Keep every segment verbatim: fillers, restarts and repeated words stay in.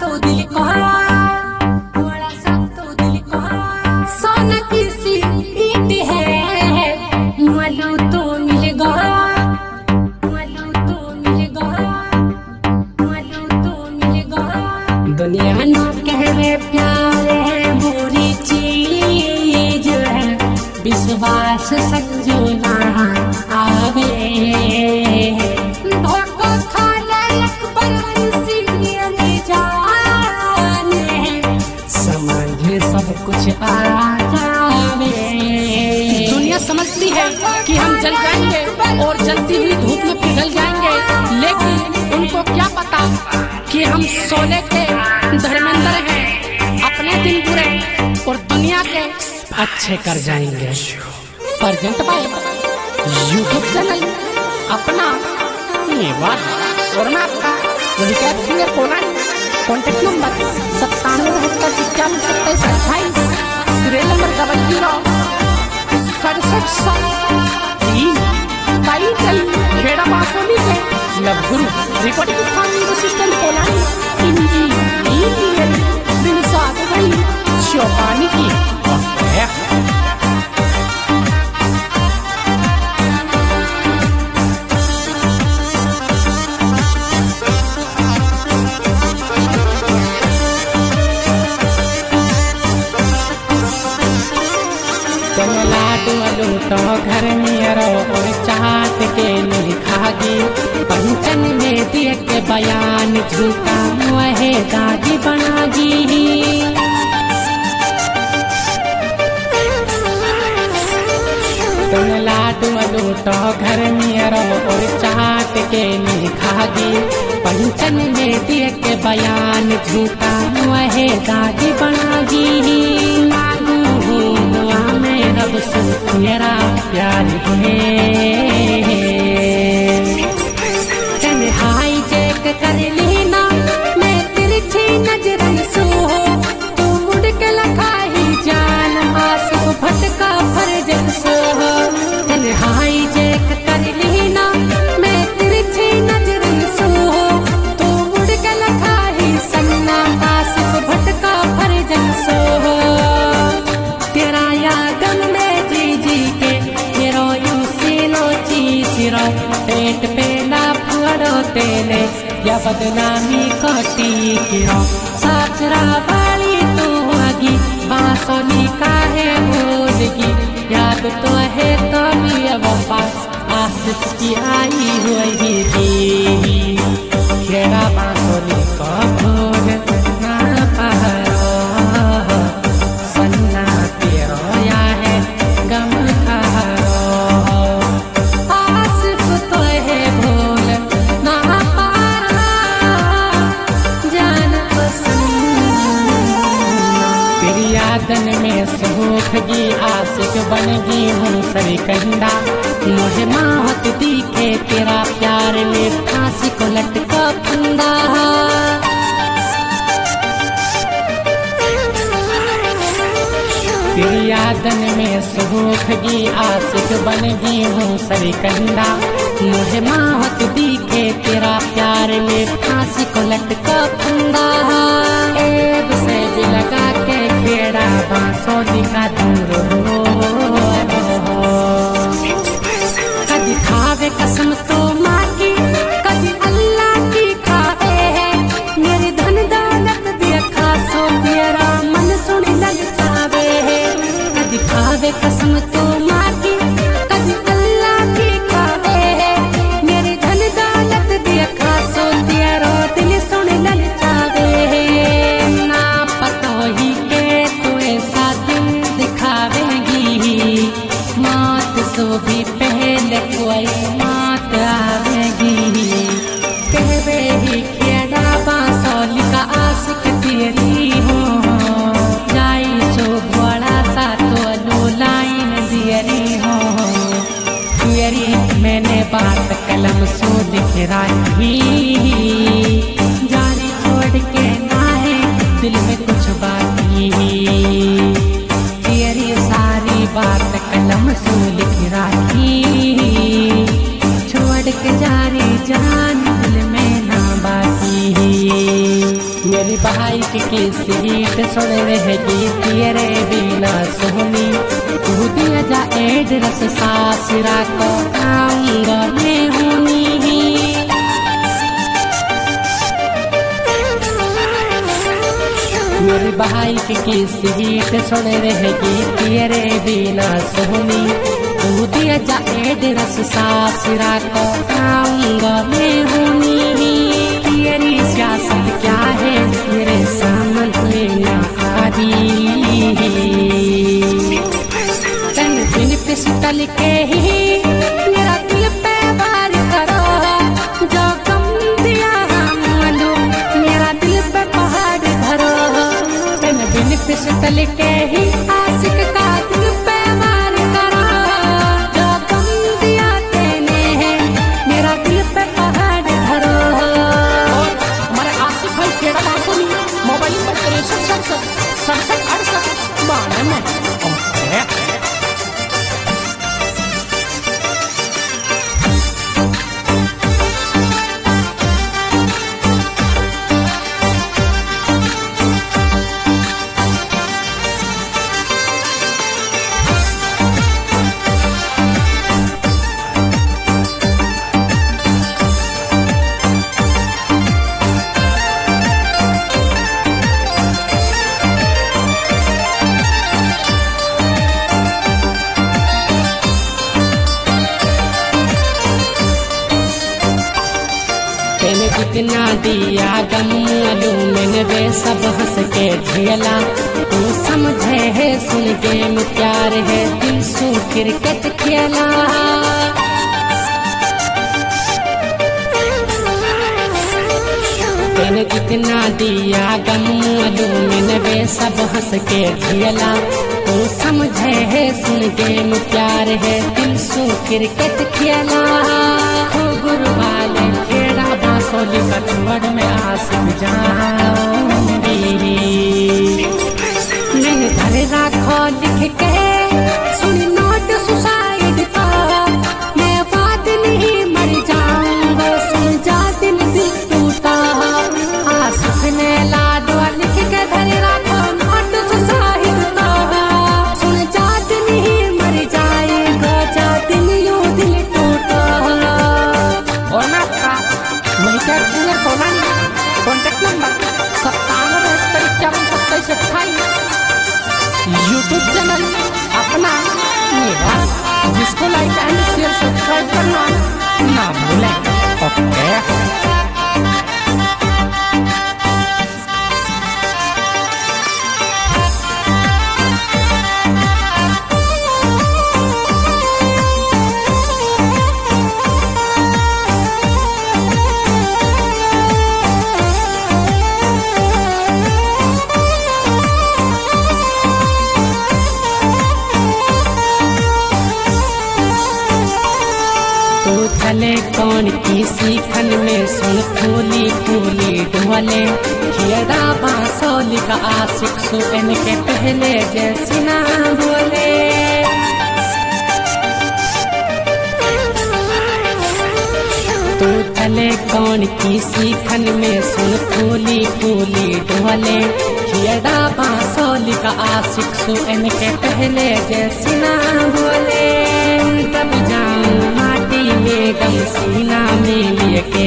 तो दिल को थोड़ा सा तो दिल को सोना किसी ईट है मलो तो मिलेगा मलो तो मिलेगा मलो तो मिलेगा। दुनिया ना कहवे प्यार है बुरी चीज है विश्वास संजोना आवे कुछ आ जावे। दुनिया समझती है कि हम जल जाएंगे और जलती हुई धूप में पिघल जाएंगे, लेकिन उनको क्या पता कि हम सोने के धर्मेंद्र हैं, अपने दिन बुरे और दुनिया के अच्छे कर जाएंगे। प्रेजेंट बाय यूट्यूब चैनल अपना मेवाड़ और मैं आपका रिकैप सिंगर कोना। कॉन्टेक्ट नंबर सत्तानवे बहत्तर इक्यावन सत्ताईस अट्ठाईस, सीरियल नंबर डबल जीरो सड़सठ सात तीन। टाइटल खेड़ा बासोनी के लव गुरु रिकॉर्डिंग स्थान न्यूरो सिस्टम कोलानी इंजीनियर दिन साथ भाई चौपानी की तो घर में रो और चाहत के लिखागी पंचन में दिए के बयान झूठा वहे दादी बनागी। तुम लाडू लूटो घर में रो और चाहत के लिखागी पंचन में दिए के बयान झूठा वहे दादी बनागी। रब से तेरा प्यार है हाई चेक कर लेना मैं तिरछी नजरन सो तू मुड़ के लखा ही जान आसिफ भटका फर्जन सो हाई चेक कर लेना मैं तिरछी नजरन सो तू मुड़ के लखा ही सन्ना आसिफ भटका फर्जन सो। पेट पे ना फुड़ो तेले या बदनामी कटी किरो साचरा वाली तो आगी बांसुरी काहे भूलगी याद तो है कभी अब आसिफ की आई हुई थी खेड़ा बांसुरी को भूल ना पहरो सन्ना तेरो या है गम यादन में सुखगी आशिक बनगी हूँ सरी कंधा मुझे माहौत दिखे तेरा प्यार में फांसी को लटका फंदा। तेरी यादन में सुखगी आशिक बनगी हूँ सरी कंधा मुझे माहौत दिखे तेरा प्यार में फांसी को लटका फंदा। एब से भी लगा के खेड़ा बांसुरी का दूर कभी खावे कसम तो माँ की कभी अल्लाह की खावे है मेरी धन दौलत दिया खासो तेरा मन सुन लग जावे है कभी खावे कसम तो माँ की कभी अल्लाह की खावे है मेरी धन दौलत दिया खासो तेरा दिल सुन लग जावे है ना पतो ही के तो ऐसा दिन दिखावेगी मौत सो भी पहले कोई मौत आवेगी कहवे ही खेड़ा बांसुरी का आशिक तेरी हो जाई सो बड़ा सा तो लो लाइन दियरी हो तेरी मैंने बात कलम सो लिख रखी जारी छोड़ के ना है दिल में कुछ बाकी तेरी सारी बात कलम सो लिख रखी छोड़ के जारी जान दिल में ना बाकी मेरी मेरी बाइक की सीट सुन रहेगी तेरे बिना सोनी तू दिया जा एड्रेस सासरा को आऊंगा मैं होनी मेरी बाइक की सीट सुन रहेगी तेरे बिना सोनी तू दिया जा एड्रेस सासरा को आऊंगा मैं होनी तेरी सियासत क्या है मेरे सामने ना आदी तन बिन पिस्तल के ही मेरा दिल पे वार करो जो गम दिया मानो मेरा दिल पे पहाड़ धरो तन बिन पिस्तल के ही आशिक का दिल पे वार करो जो गम दिया तेने मेरा दिल पे पहाड़ धरो मोबाइल पर तिरसठ सड़सठ सड़सठ अड़सठ बारह में जितना दिया गम अलू मैंने वे सब हंस के झेला तू समझे है सुन गेम प्यार है दिल सू क्रिकेट खेला मैंने जितना दिया गम अलू मैंने वे सब हंस के झेला तू समझे है सुन गेम प्यार है दिल सू क्रिकेट खेला गुरु वाले खेड़ा बांसोली कछुअड़ में आसिफ जाऊंगी नहीं घर राखो लिख के सुन नोट सुसाइड का मैं बात नहीं मर जाऊंगा सुन जा दिल दिल टूटा आसिफ ने लाडवा लिख के घर राखो नोट सुसाइड का सुन जा दिल ही मर जाएगा जा दिल यू दिल टूटा और ना कॉन्टेक्ट नंबर सत्तानवे बहत्तर इक्यावन सत्ताईस अट्ठाईस यूट्यूब चैनल अपना मेरा जिसको लाइक एंड शेयर सब्सक्राइब करना ना भूलें ओके चले कौन की सीखन में सुन फूली फूली ढोले खेड़ा बांसोली का आशिक सुन के पहले जैसी ना बोले तू चले कौन की सीखन में सुन फूली फूली ढोले खेड़ा बांसोली का आशिक सुन के पहले जैसी ना बोले तब जाऊं माटी में गम सीना में लेके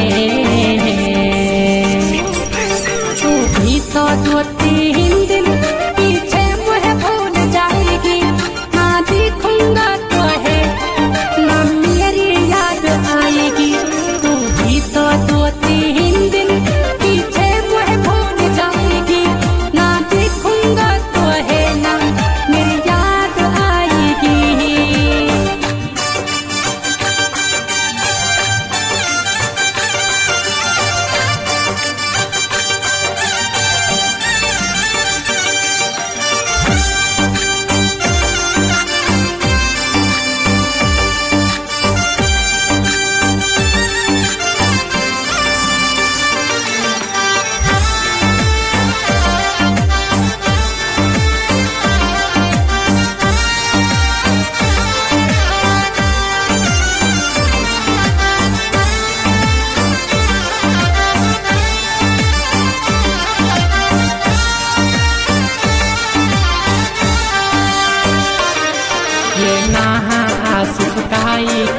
तू भी तो दो तीन दिन पीछे मुझे भूल जाएगी ना दिखूंगा तो है ना मेरी याद आएगी तू भी तो दो तीन दिन पीछे मुझे भूल जाएगी ना दिखूंगा तो है ना मेरी याद आएगी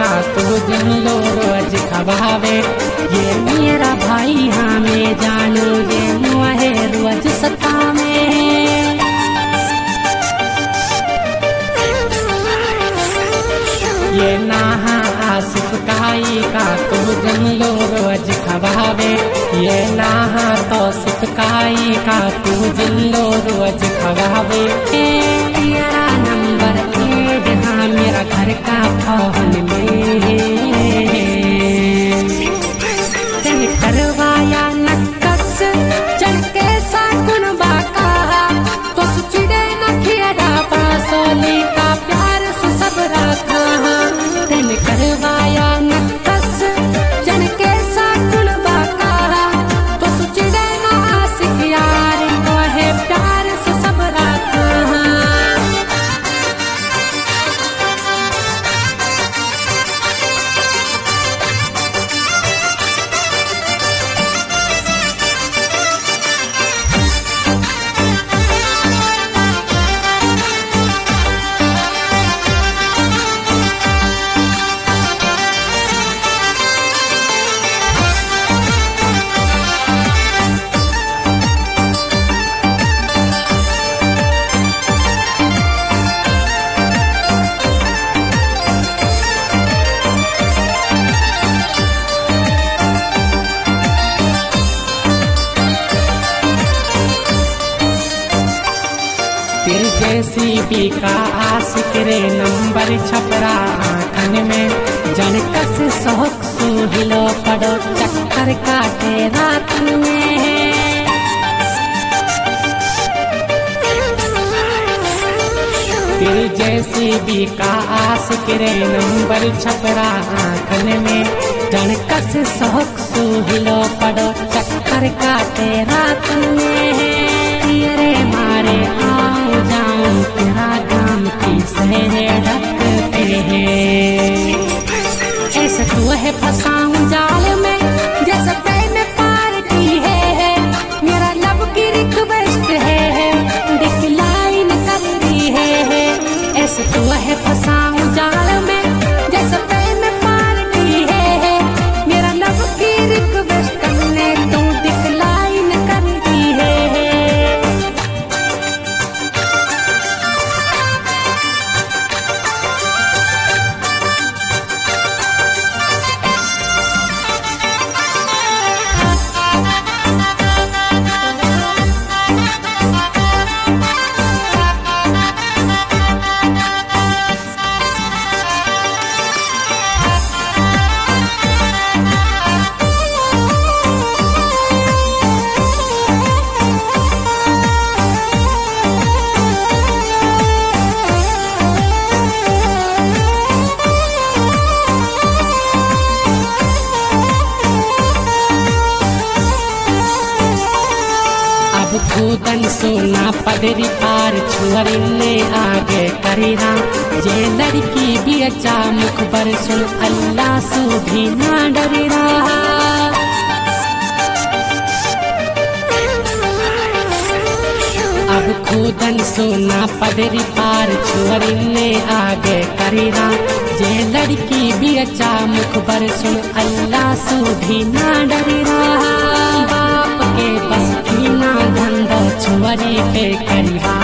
का तू दिन लो रोज खवावे। ये मेरा भाई हमें जानो ये मुहे रोज सतावे। ये नाहा आसिफ काई का तू दिन लो रोज खवावे। ये नाहा तो सिपकाई का तू दिन लो रोज खवावे। तेरा नंबर एड हाँ मेरा घर का फोन में तेने करवाया नक्कस चल के साकुन बाका तो सुचिड़े न खियरा पासोली का प्यार से सब रखा। तेने करवाया नक्कस चल के साकुन बाका तो सुचिड़े न आशिक यार को है प्यार से सब रखा। तेरे जैसी भी का आशिक रे नंबर छपरा आंखन में जनकस सोख सुहिलो पड़ो चक्कर काटे रातन में। तेरे जैसी भी का आशिक रे नंबर छपरा आंखन में जनकस सोख सुहिलो पड़ो चक्कर काटे रातन में। तेरे मारे आओ जाऊं तेरा गाम की सहरे ढकते हैं। ऐसे तू है फंसाऊं जाल में जैसे मैंने पार की है। मेरा लब की रिक्वेस्ट है डिक्लाइन कर रही है। ऐसे तू है फंसाऊं जाल में जैसे मैंने पार की है। मेरा लब की रिक्वेस्ट ने तू डिक्लाइन कर दी है। खुदन सोना पदरी पार छुअरी ने आगे करीरा। ये लड़की भी अच्छा मुख पर सुन अल्लाह सु भी ना डरीरा। अब खुदन सोना पदरी पार छुअरी ने आगे करीरा। ये लड़की भी अच्छा मुख पर सुन अल्लाह सु भी ना डरीरा। बाप के बस की ना धंधा छुअरी पे करीरा।